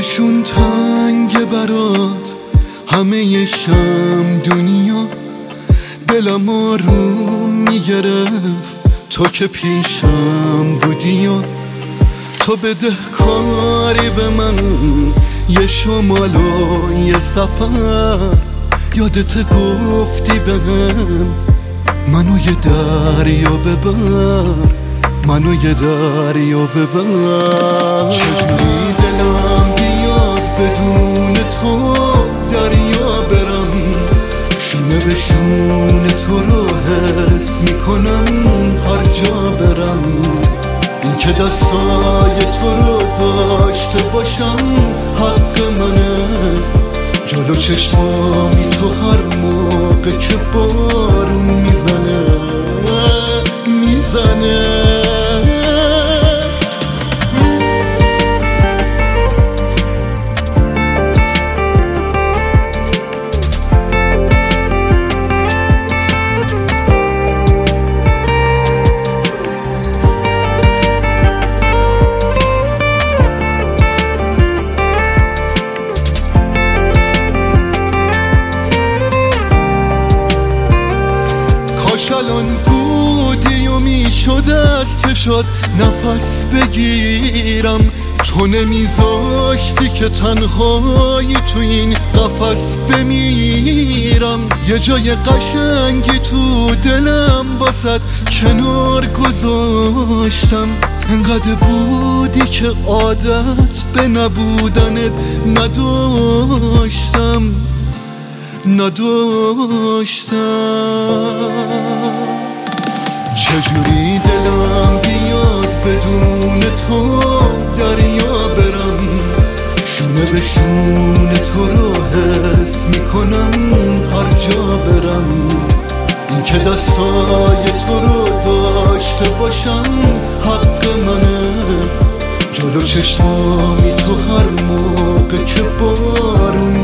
دلشون تنگ برات همه شم دنیا، دلم آروم میگرفت تو که پیشم بودی و تو بده کاری به من، یه شمال و یه سفر. یادت گفتی بهم منو یه دریا ببر، منو یه دریا ببر. چجوری دلم بیاد بدون تو دریا برم، شونه به شونه تو رو حس میکنم هر جا برم. این که دستای تو رو داشته باشم حق منه، جلو چشمامی تو هر موقع که بارون میزنه میزنه. الان بودی و میشد از چشات نفس بگیرم، تو نمیذاشتی که تنهایی تو این قفس بمیرم. یه جای قشنگی تو دلم واسد کنار گذاشتم، انقدر بودی که عادت به نبودنت نداشتم. چجوری دلم بیاد بدون تو دریا برم، شونه به شونه تو رو حس میکنم هر جا برم. این که دستای تو رو داشته باشم حق منه، جلو چشمامی تو هر موقع که بارون